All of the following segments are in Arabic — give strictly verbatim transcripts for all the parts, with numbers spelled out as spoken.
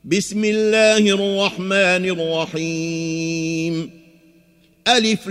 بسم الله الرحمن الرحيم ألف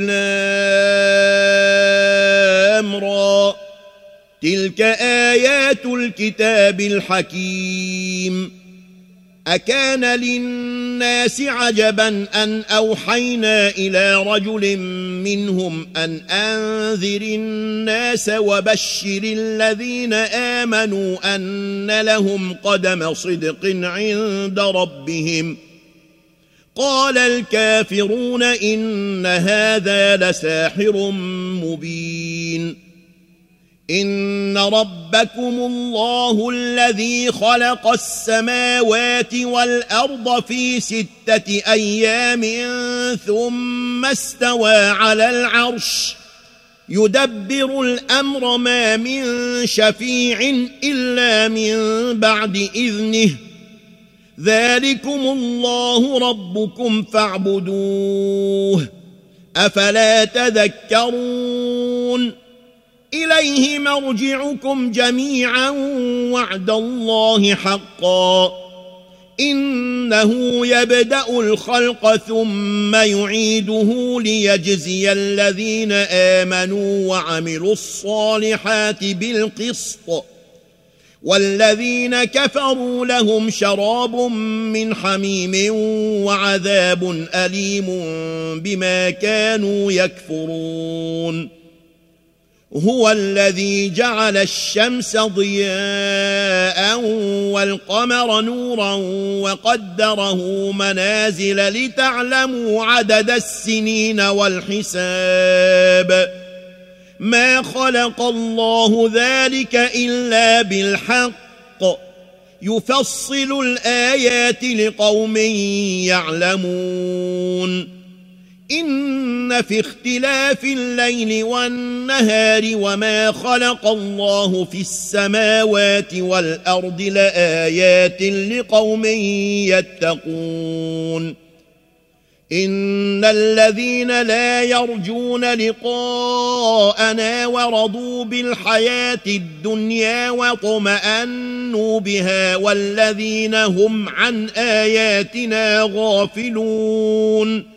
لام را تلك آيات الكتاب الحكيم أكان للناس عجبا أن أوحينا إلى رجل منهم أن أنذر الناس وبشر الذين آمنوا أن لهم قدم صدق عند ربهم قال الكافرون إن هذا لساحر مبين إن ربكم الله الذي خلق السماوات والأرض في ستة أيام ثم استوى على العرش يدبر الأمر ما من شفيع إلا من بعد إذنه ذلكم الله ربكم فاعبدوه أفلا تذكرون إليه مرجعكم جميعا وعد الله حقا إنه يبدأ الخلق ثم يعيده ليجزي الذين آمنوا وعملوا الصالحات بالقسط والذين كفروا لهم شراب من حميم وعذاب أليم بما كانوا يكفرون هو الذي جعل الشمس ضياء والقمر نورا وقدره منازل لتعلموا عدد السنين والحساب ما خلق الله ذلك إلا بالحق يفصل الآيات لقوم يعلمون إن في اختلاف الليل والنهار وما خلق الله في السماوات والأرض لآيات لقوم يتقون إن الذين لا يرجون لقاءنا ورضوا بالحياة الدنيا واطمأنوا بها والذين هم عن آياتنا غافلون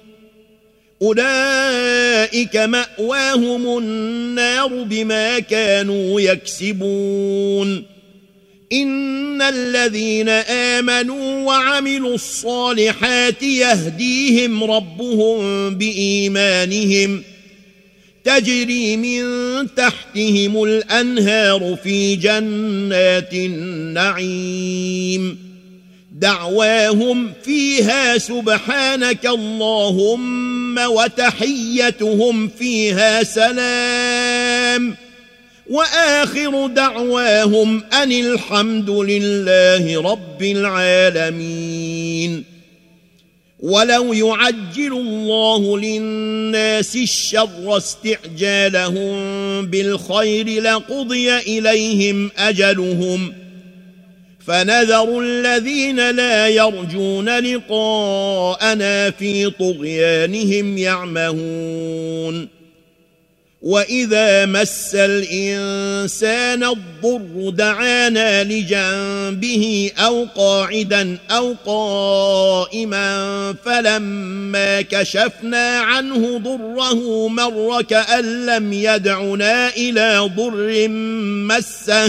أولئك مأواهم النار بما كانوا يكسبون إن الذين آمنوا وعملوا الصالحات يهديهم ربهم بإيمانهم تجري من تحتهم الأنهار في جنات النعيم دعواهم فيها سبحانك اللهم وتحيتهم فيها سلام وآخر دعواهم أن الحمد لله رب العالمين ولو يعجل الله للناس الشر استعجالهم بالخير لقضي إليهم أجلهم فنذر الذين لا يرجون لقاءنا في طغيانهم يعمهون وإذا مس الإنسان الضر دعانا لجنبه أو قاعدا أو قائما فلما كشفنا عنه ضره مر كأن لم يدعنا إلى ضر مسه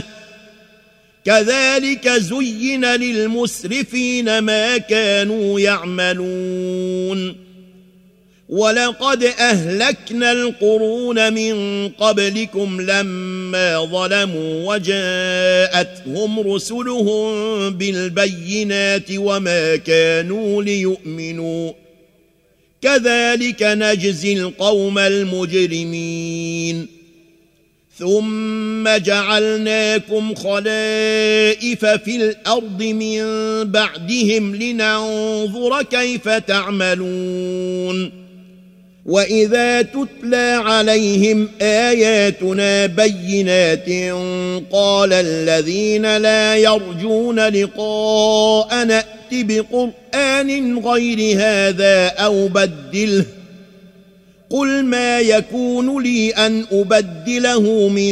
كذلك زين للمسرفين ما كانوا يعملون ولقد أهلكنا القرون من قبلكم لما ظلموا وجاءتهم رسلهم بالبينات وما كانوا ليؤمنوا كذلك نجزي القوم المجرمين ثم جعلناكم خلائف في الأرض من بعدهم لننظر كيف تعملون وإذا تتلى عليهم آياتنا بينات قال الذين لا يرجون لقاء نأت بقرآن غير هذا أو بدله قل ما يكون لي أن أبدله من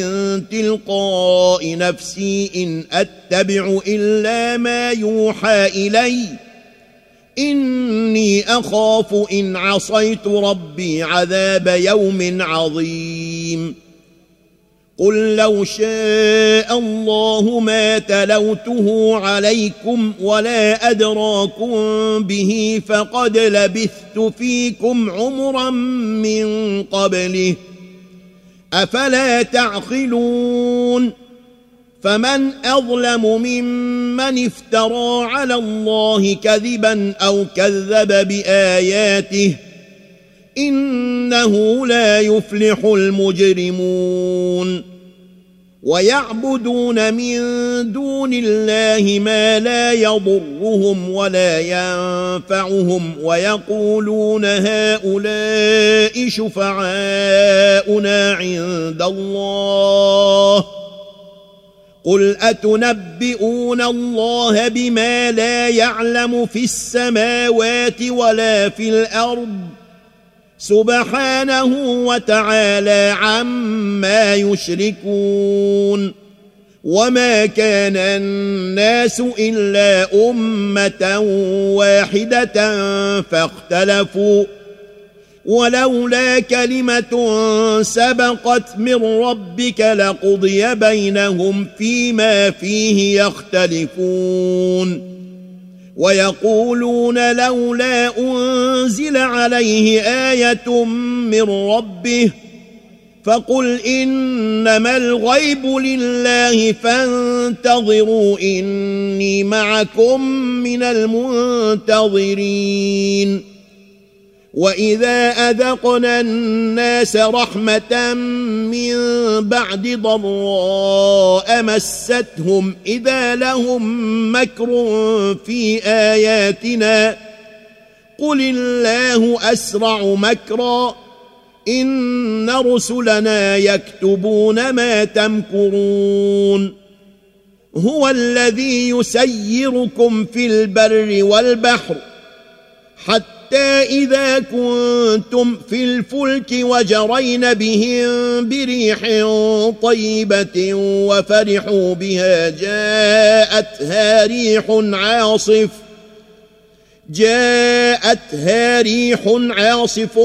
تلقاء نفسي إن أتبع إلا ما يوحى إلي إني أخاف إن عصيت ربي عذاب يوم عظيم قل لو شاء الله ما تلوته عليكم ولا أدراكم به فقد لبثت فيكم عمرا من قبله أفلا تعقلون فمن أظلم ممن افترى على الله كذبا أو كذب بآياته إنه لا يفلح المجرمون ويعبدون من دون الله ما لا يضرهم ولا ينفعهم ويقولون هؤلاء شفعاؤنا عند الله قل أتنبئون الله بما لا يعلم في السماوات ولا في الأرض سبحانه وتعالى عما يشركون وما كان الناس إلا أمة واحدة فاختلفوا ولولا كلمة سبقت من ربك لقضي بينهم فيما فيه يختلفون ويقولون لولا أنزل عليه آية من ربه فقل إنما الغيب لله فانتظروا إني معكم من المنتظرين وإذا أذقنا الناس رحمة من بعد ضراء مستهم إذا لهم مكر في آياتنا قل الله أسرع مكرا إن رسلنا يكتبون ما تمكرون هو الذي يسيركم في البر والبحر حتى إذا كنتم في الفلك وجرين بهم بريح طيبة وفرحوا بها جاءتها ريح عاصف جاءتها ريح عاصف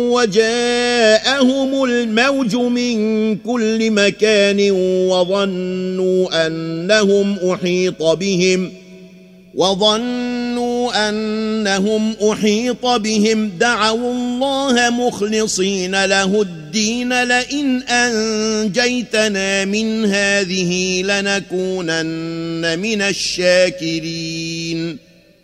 وجاءهم الموج من كل مكان وظنوا أنهم أحيط بهم وظنوا أنهم أحيط بهم دعوا الله مخلصين له الدين لئن أنجيتنا من هذه لنكونن من الشاكرين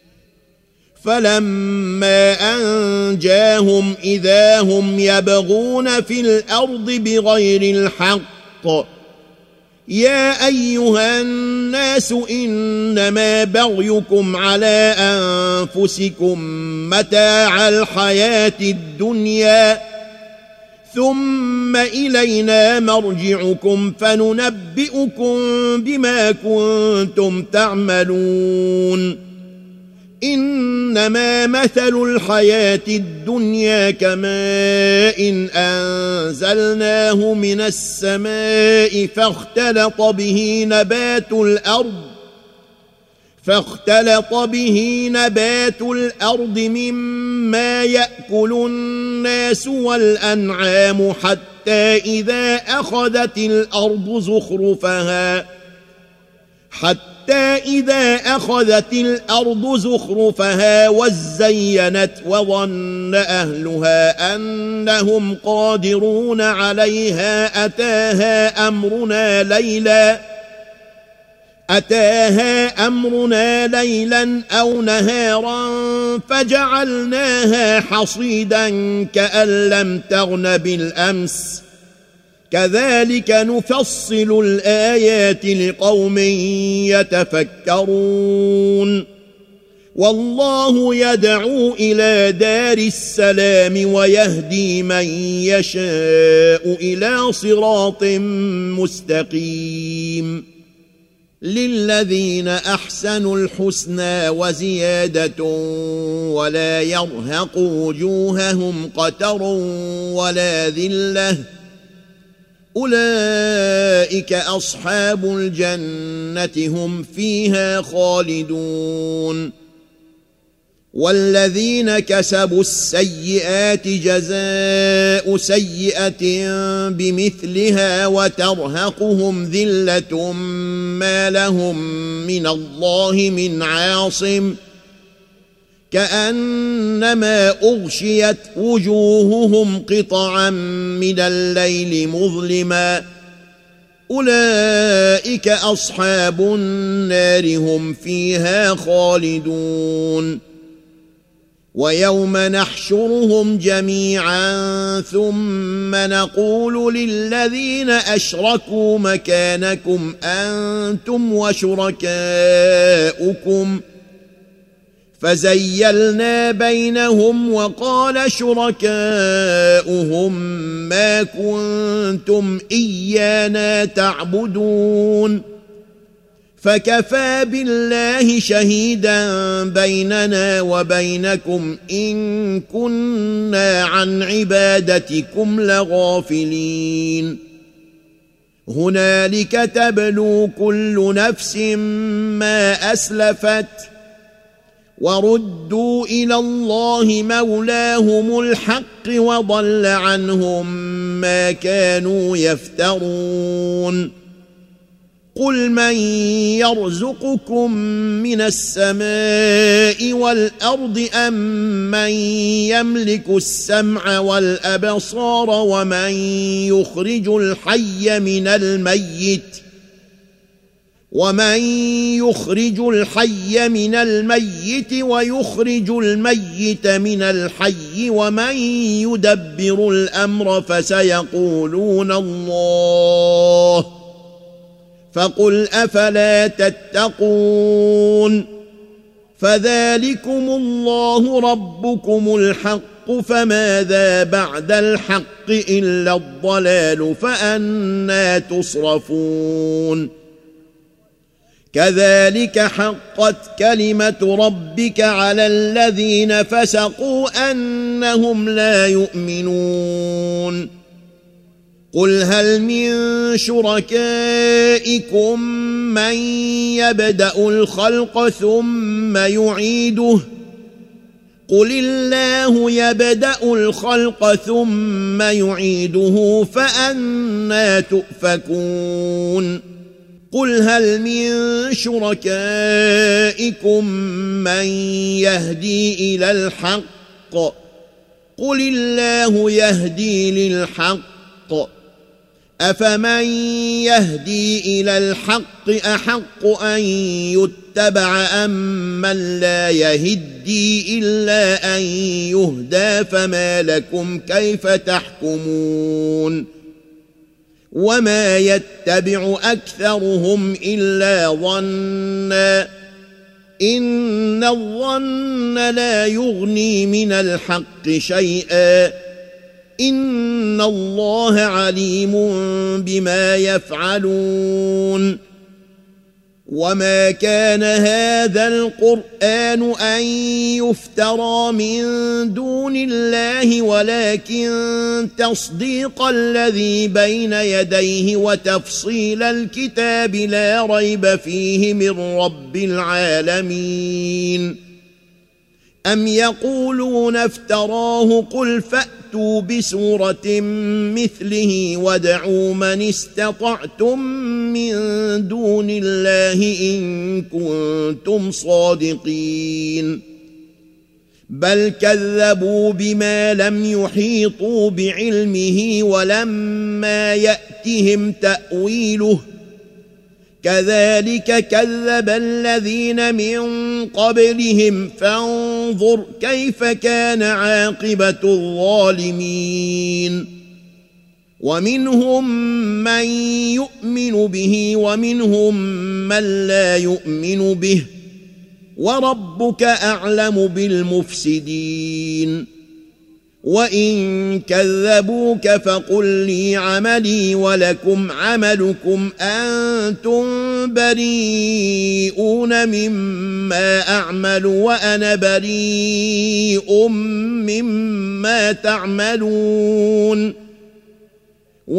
فلما أنجاهم إذا هم يبغون في الأرض بغير الحق يا أيها الناس إنما بغيكم على أنفسكم متاع الحياة الدنيا ثم إلينا مرجعكم فننبئكم بما كنتم تعملون إنما مثل الحياة الدنيا كماء أنزلناه من السماء فاختلط به نبات الأرض فاختلط به نبات الأرض مما يأكل الناس والأنعام حتى إذا أخذت الأرض زخرفها حتى إذا أخذت الأرض زخرفها وزينت وظن أهلها أنهم قادرون عليها أتاها أمرنا ليلا أتاها أمرنا ليلا أو نهارا فجعلناها حصيدا كأن لم تغن بالأمس كذلك نفصل الآيات لقوم يتفكرون والله يدعو إلى دار السلام ويهدي من يشاء إلى صراط مستقيم للذين أحسنوا الحسنى وزيادة ولا يرهق وجوههم قتر ولا ذلة أولئك أصحاب الجنة هم فيها خالدون والذين كسبوا السيئات جزاء سيئة بمثلها وترهقهم ذلة ما لهم من الله من عاصم كأنما أغشيت وجوههم قطعا من الليل مظلما أولئك أصحاب النار هم فيها خالدون ويوم نحشرهم جميعا ثم نقول للذين أشركوا مكانكم أنتم وشركاؤكم فزيلنا بينهم وقال شركاؤهم ما كنتم إيانا تعبدون فكفى بالله شهيدا بيننا وبينكم إن كنا عن عبادتكم لغافلين هنالك تبلو كل نفس ما أسلفت وردوا إلى الله مولاهم الحق وضل عنهم ما كانوا يفترون قل من يرزقكم من السماء والأرض أم من يملك السمع والأبصار ومن يخرج الحي من الميت ومن يخرج الحي من الميت ويخرج الميت من الحي ومن يدبر الأمر فسيقولون الله فقل أفلا تتقون فذلكم الله ربكم الحق فماذا بعد الحق إلا الضلال فأنى تصرفون كذلك حقت كلمة ربك على الذين فسقوا أنهم لا يؤمنون قل هل من شركائكم من يبدأ الخلق ثم يعيده قل الله يبدأ الخلق ثم يعيده فأنى تؤفكون قل هل من شركائكم من يهدي إلى الحق قل الله يهدي للحق أفمن يهدي إلى الحق أحق أن يتبع أم من لا يهدي إلا أن يهدى فما لكم كيف تحكمون وما يتبع أكثرهم إلا ظنا إن الظن لا يغني من الحق شيئا إن الله عليم بما يفعلون وما كان هذا القرآن أن يفترى من دون الله ولكن تصديق الذي بين يديه وتفصيل الكتاب لا ريب فيه من رب العالمين أم يقولون افتراه قل فأتوا بسورة مثله وادعوا من استطعتم من دون الله إن كنتم صادقين بل كذبوا بما لم يحيطوا بعلمه ولما يأتهم تأويله كذلك كذب الذين من قبلهم فانظر كيف كان عاقبة الظالمين ومنهم من يؤمن به ومنهم من لا يؤمن به وربك أعلم بالمفسدين وإن كذبوك فقل لي عملي ولكم عملكم أنتم بريئون مما أعمل وأنا بريء مما تعملون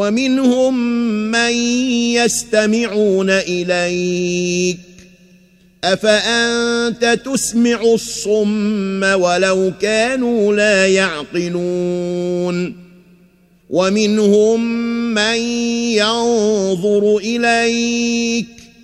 ومنهم من يستمعون إليك أفأنت تسمع الصم ولو كانوا لا يعقلون ومنهم من ينظر إليك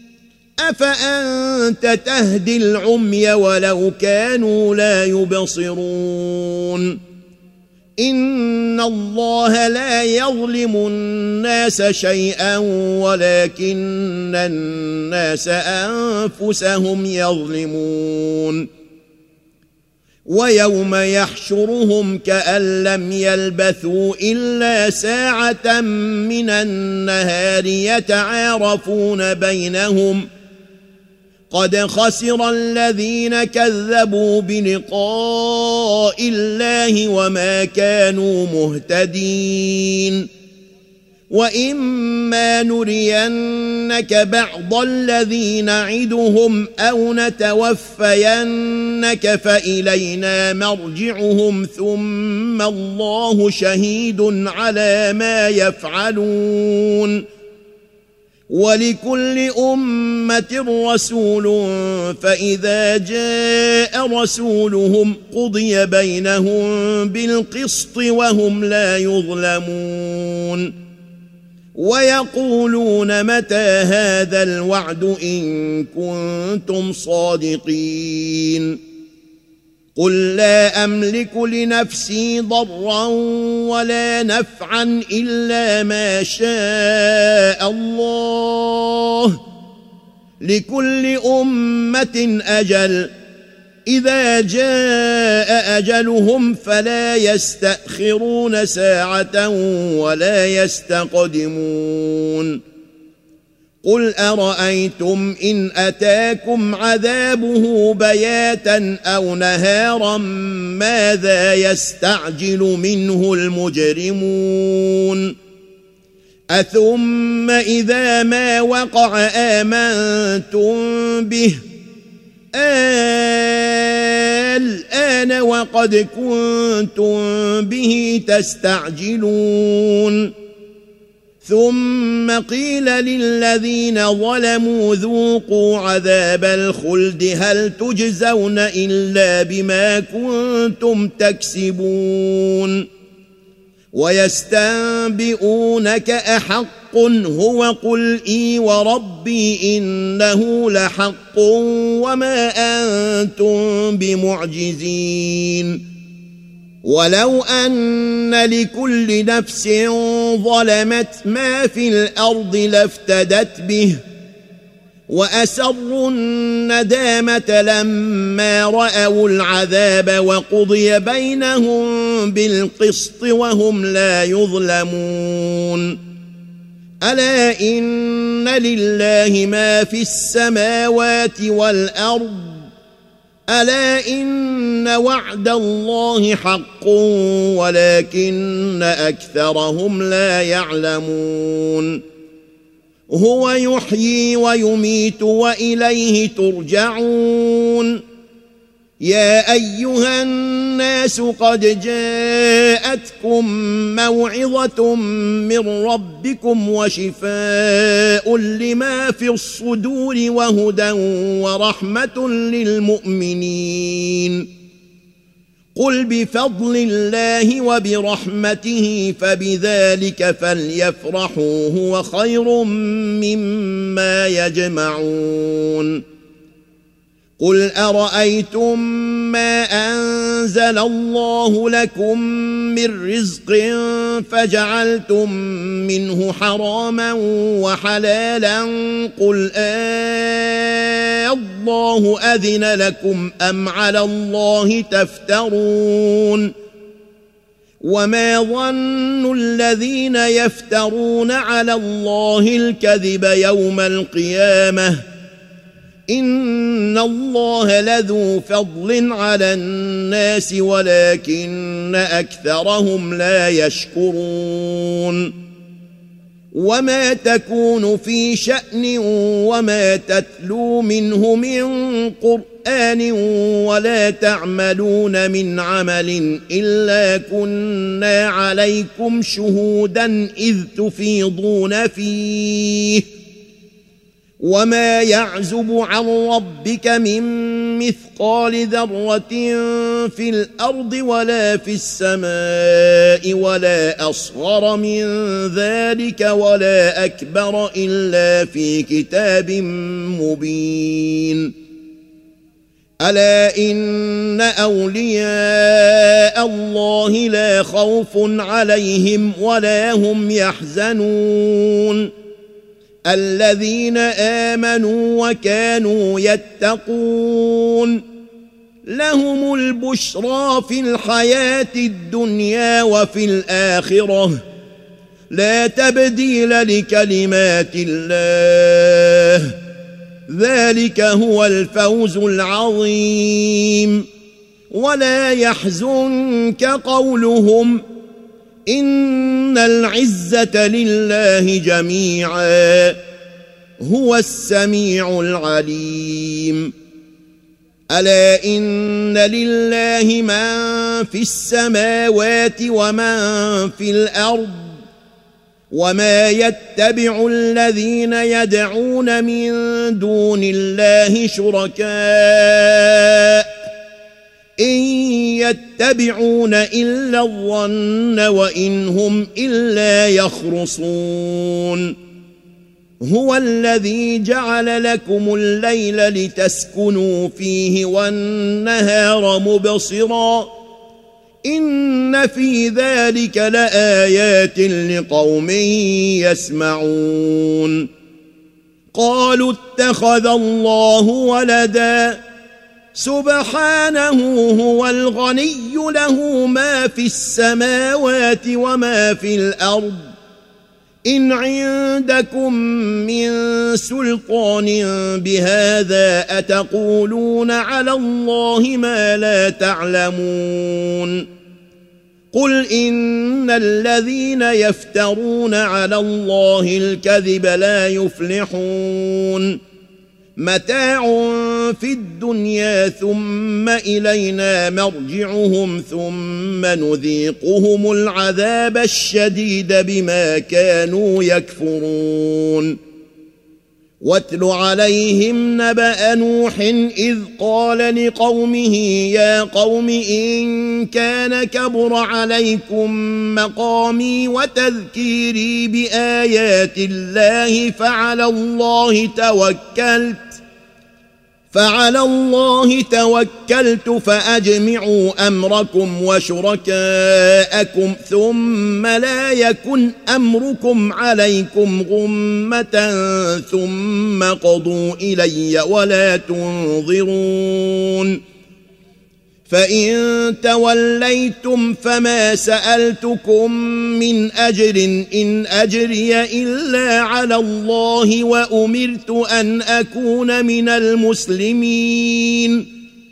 أفأنت تهدي العمي ولو كانوا لا يبصرون إن الله لا يظلم الناس شيئا ولكن الناس أنفسهم يظلمون ويوم يحشرهم كأن لم يلبثوا إلا ساعة من النهار يتعارفون بينهم قد خسر الذين كذبوا بلقاء الله وما كانوا مهتدين وإما نرينك بعض الذي نعدهم أو نتوفينك فإلينا مرجعهم ثم الله شهيد على ما يفعلون ولكل أمة رسول فإذا جاء رسولهم قضي بينهم بالقسط وهم لا يظلمون ويقولون متى هذا الوعد إن كنتم صادقين قل لا أملك لنفسي ضرا ولا نفعا إلا ما شاء الله لكل أمة أجل إذا جاء أجلهم فلا يستأخرون ساعة ولا يستقدمون قل أرأيتم إن أتاكم عذابه بياتا أو نهارا ماذا يستعجل منه المجرمون أثم إذا ما وقع آمنتم به الآن وقد كنتم به تستعجلون ثم قيل للذين ظلموا ذوقوا عذاب الخلد هل تجزون إلا بما كنتم تكسبون ويستنبئونك أحق هو قل إي وربي إنه لحق وما أنتم بمعجزين ولو أن لكل نفس ظلمت ما في الأرض لافتدت به وأسروا الندامة لما رأوا العذاب وقضي بينهم بالقسط وهم لا يظلمون ألا إن لله ما في السماوات والأرض ألا إن وعد الله حق ولكن أكثرهم لا يعلمون هو يحيي ويميت وإليه ترجعون يا أيها الناس قد جاءتكم موعظة من ربكم وشفاء لما في الصدور وهدى ورحمة للمؤمنين قل بفضل الله وبرحمته فبذلك فليفرحوا هو خير مما يجمعون قل أرأيتم ما أنزل الله لكم من رزق فجعلتم منه حراما وحلالا قل آه الله أذن لكم أم على الله تفترون وما ظن الذين يفترون على الله الكذب يوم القيامة إن الله لذو فضل على الناس ولكن أكثرهم لا يشكرون وما تكون في شأن وما تتلو منه من قرآن ولا تعملون من عمل إلا كنا عليكم شهودا إذ تفيضون فيه وما يعزب عن ربك من مثقال ذرة في الأرض ولا في السماء ولا أصغر من ذلك ولا أكبر إلا في كتاب مبين ألا إن أولياء الله لا خوف عليهم ولا هم يحزنون الذين آمنوا وكانوا يتقون لهم البشرى في الحياة الدنيا وفي الآخرة لا تبديل لكلمات الله ذلك هو الفوز العظيم ولا يحزنك قولهم إن العزة لله جميعا هو السميع العليم ألا إن لله من في السماوات ومن في الأرض وما يتبع الذين يدعون من دون الله شركاء إن يتبعون إلا الظن وإن هم إلا يخرصون هو الذي جعل لكم الليل لتسكنوا فيه والنهار مبصرا إن في ذلك لآيات لقوم يسمعون قالوا اتخذ الله ولدا سبحانه هو الغني له ما في السماوات وما في الأرض إن عندكم من سلطان بهذا أتقولون على الله ما لا تعلمون قل إن الذين يفترون على الله الكذب لا يفلحون متاع في الدنيا ثم إلينا مرجعهم ثم نذيقهم العذاب الشديد بما كانوا يكفرون واتل عليهم نبأ نوح إذ قال لقومه يا قوم إن كان كبر عليكم مقامي وتذكيري بآيات الله فعلى الله توكلت فعلى الله توكلت فأجمعوا أمركم وشركاءكم ثم لا يكن أمركم عليكم غمة ثم قضوا إلي ولا تنظرون فإن توليتم فما سألتكم من أجر إن أجري إلا على الله وأمرت أن أكون من المسلمين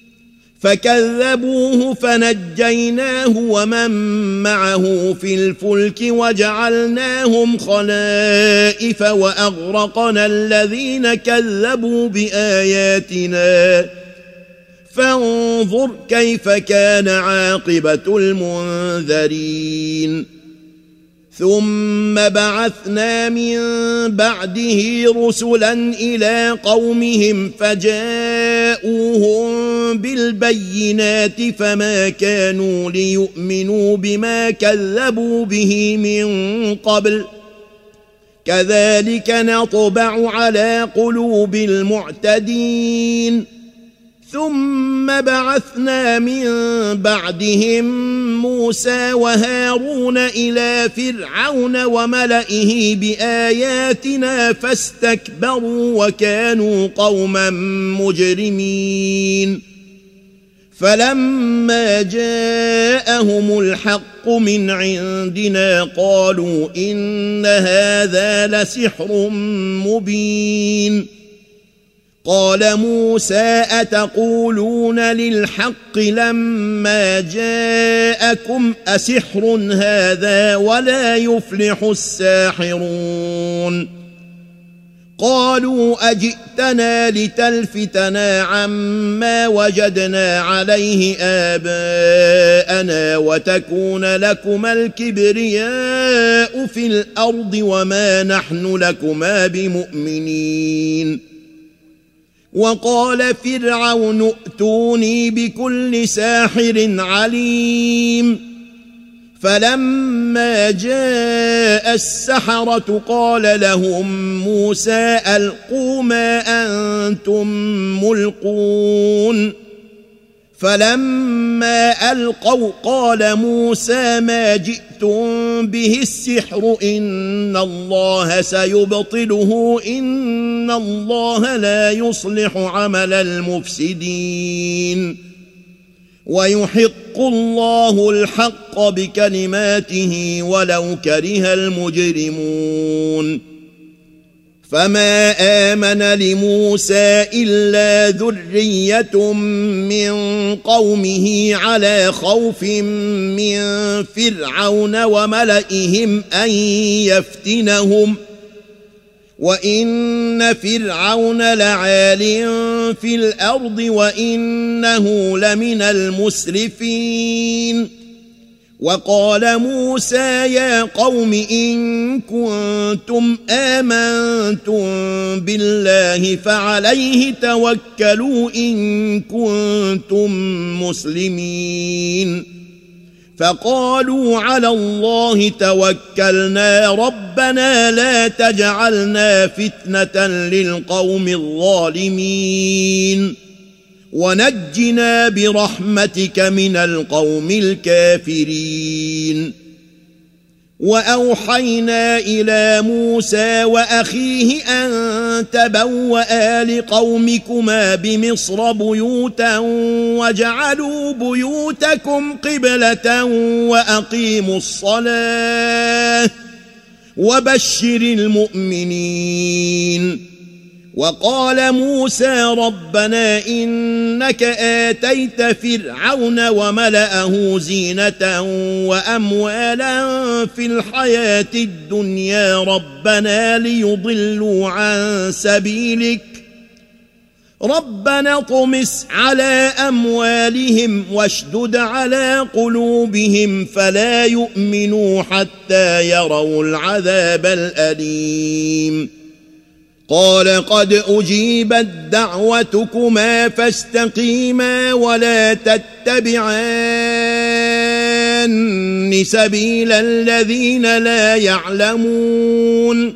فكذبوه فنجيناه ومن معه في الفلك وجعلناهم خلائف وأغرقنا الذين كذبوا بآياتنا فانظر كيف كان عاقبة المنذرين ثم بعثنا من بعده رسلا إلى قومهم فجاءوهم بالبينات فما كانوا ليؤمنوا بما كذبوا به من قبل كذلك نطبع على قلوب المعتدين ثم بعثنا من بعدهم موسى وهارون إلى فرعون وملئه بآياتنا فاستكبروا وكانوا قوما مجرمين فلما جاءهم الحق من عندنا قالوا إن هذا لسحر مبين قال موسى أتقولون للحق لما جاءكم أسحر هذا ولا يفلح الساحرون قالوا أجئتنا لتلفتنا عما وجدنا عليه آباءنا وتكون لكما الكبرياء في الأرض وما نحن لكما بمؤمنين وقال فرعون ائتوني بكل ساحر عليم فلما جاء السحرة قال لهم موسى ألقوا ما أنتم ملقون فلما ألقوا قال موسى ما جئتم به السحر إن الله سيبطله إن الله لا يصلح عمل المفسدين ويحق الله الحق بكلماته ولو كره المجرمون فما آمن لموسى إلا ذرية من قومه على خوف من فرعون وملئهم أن يفتنهم وإن فرعون لعال في الأرض وإنه لمن المسرفين وقال موسى يا قوم إن كنتم آمنتم بالله فعليه توكلوا إن كنتم مسلمين فقالوا على الله توكلنا ربنا لا تجعلنا فتنة للقوم الظالمين ونجنا برحمتك من القوم الكافرين وأوحينا إلى موسى وأخيه أن تبوأ لقومكما بمصر بيوتا وجعلوا بيوتكم قبلة وأقيموا الصلاة وبشر المؤمنين وقال موسى ربنا إنك آتيت فرعون وملأه زينة وأموالا في الحياة الدنيا ربنا ليضلوا عن سبيلك ربنا اطمس على أموالهم واشدد على قلوبهم فلا يؤمنوا حتى يروا العذاب الأليم قال قد أجيبت دعوتكما فاستقيما ولا تتبعان سبيل الذين لا يعلمون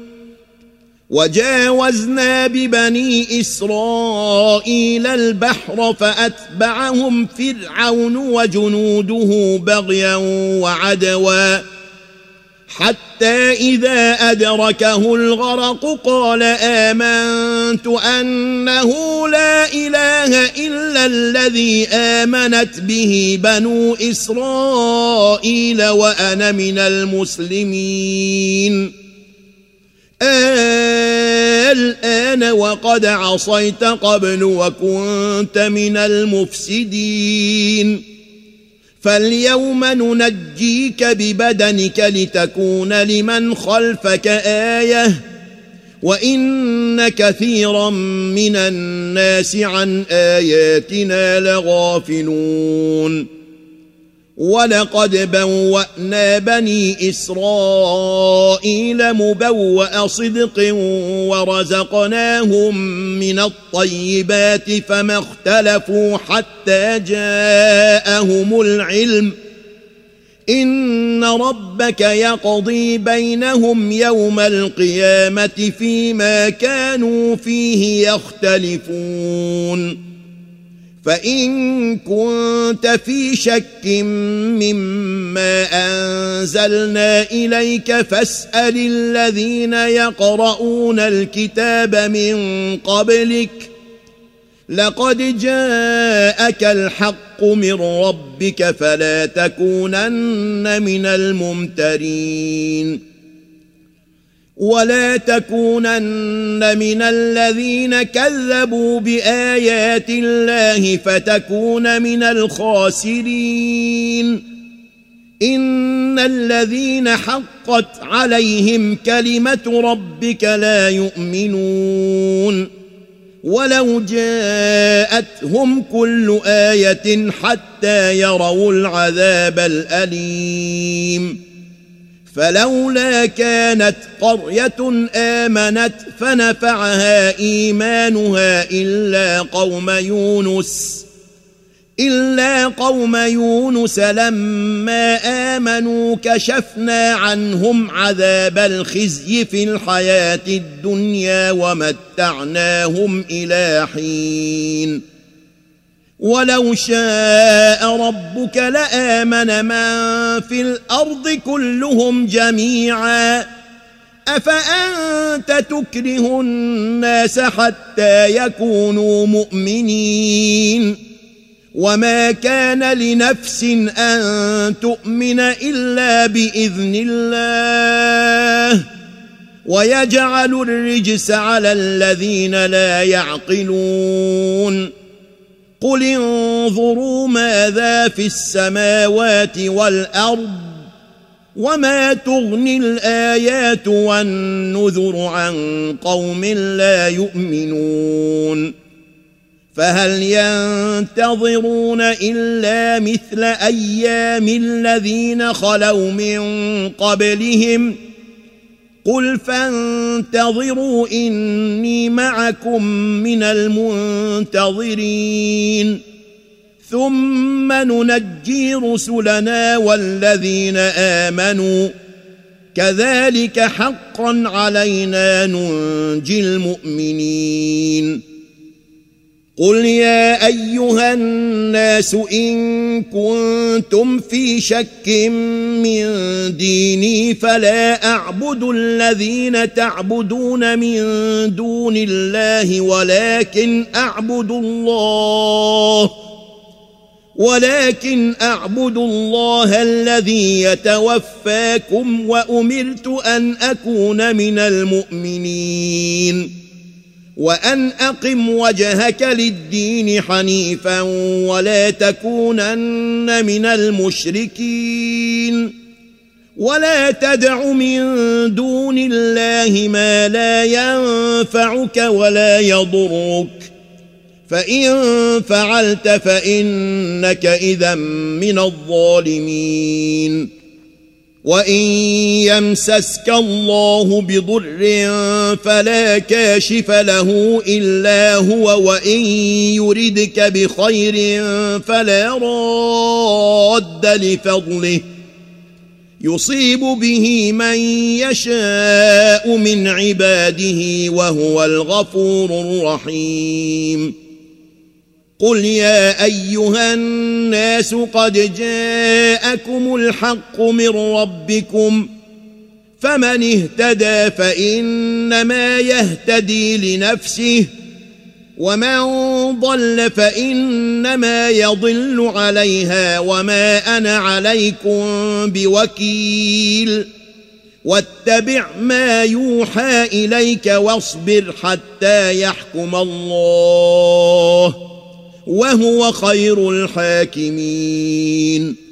وجاوزنا ببني إسرائيل البحر فأتبعهم فرعون وجنوده بغيا وعدوا حتى إذا أدركه الغرق قال آمنت أنه لا إله إلا الذي آمنت به بنو إسرائيل وأنا من المسلمين الآن وقد عصيت قبل وكنت من المفسدين فاليوم ننجيك ببدنك لتكون لمن خلفك آية وإن كثيرا من الناس عن آياتنا لغافلون ولقد بوأنا بني إسرائيل مبوأ صدق ورزقناهم من الطيبات فما اختلفوا حتى جاءهم العلم إن ربك يقضي بينهم يوم القيامة فيما كانوا فيه يختلفون فإن كنت في شك مما أنزلنا إليك فاسأل الذين يقرؤون الكتاب من قبلك لقد جاءك الحق من ربك فلا تكونن من الممترين ولا تكونن من الذين كذبوا بآيات الله فتكون من الخاسرين إن الذين حقت عليهم كلمة ربك لا يؤمنون ولو جاءتهم كل آية حتى يروا العذاب الأليم فلولا كانت قرية آمنت فنفعها إيمانها إلا قوم يونس إلا قوم يونس لما آمنوا كشفنا عنهم عذاب الخزي في الحياة الدنيا ومتعناهم إلى حين ولو شاء ربك لآمن من في الأرض كلهم جميعا أفأنت تكره الناس حتى يكونوا مؤمنين وما كان لنفس أن تؤمن إلا بإذن الله ويجعل الرجس على الذين لا يعقلون قل انظروا ماذا في السماوات والأرض وما تغني الآيات والنذر عن قوم لا يؤمنون فهل ينتظرون إلا مثل أيام الذين خلوا من قبلهم قل فانتظروا إني معكم من المنتظرين ثم ننجي رسلنا والذين آمنوا كذلك حقا علينا ننجي المؤمنين قل يا أيها الناس إن كنتم في شك من ديني فلا أعبد الذين تعبدون من دون الله ولكن أعبد الله ولكن أعبد الله الذي يتوفاكم وأمرت أن أكون من المؤمنين وأن أقم وجهك للدين حنيفا ولا تكونن من المشركين ولا تدع من دون الله ما لا ينفعك ولا يضرك فإن فعلت فإنك إذا من الظالمين وإن يمسسك الله بضر فلا كاشف له إلا هو وإن يردك بخير فلا راد لفضله يصيب به من يشاء من عباده وهو الغفور الرحيم قل يا أيها الناس قد جاءكم الحق من ربكم فمن اهتدى فإنما يهتدي لنفسه ومن ضل فإنما يضل عليها وما أنا عليكم بوكيل واتبع ما يوحى إليك واصبر حتى يحكم الله وهو خير الحاكمين